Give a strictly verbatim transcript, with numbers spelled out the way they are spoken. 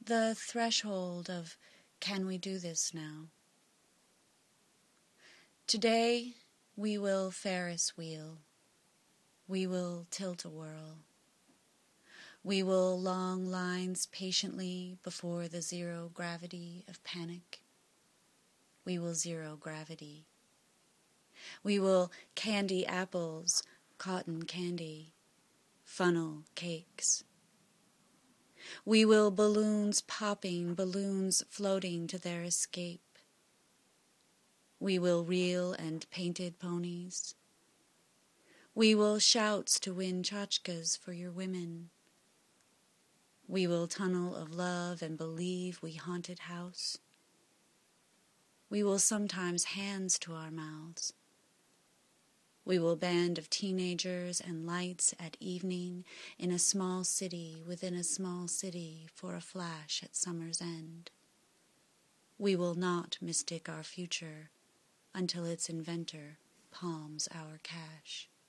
the threshold of, can we do this now? Today we will Ferris wheel, we will tilt-a-whirl, we will long lines patiently before the zero gravity of panic. We will zero gravity. We will candy apples, cotton candy, funnel cakes. We will balloons popping, balloons floating to their escape. We will real and painted ponies. We will shouts to win tchotchkes for your women. We will tunnel of love and believe we haunted house. We will sometimes hands to our mouths. We will band of teenagers and lights at evening in a small city within a small city for a flash at summer's end. We will not mistake our future until its inventor palms our cash.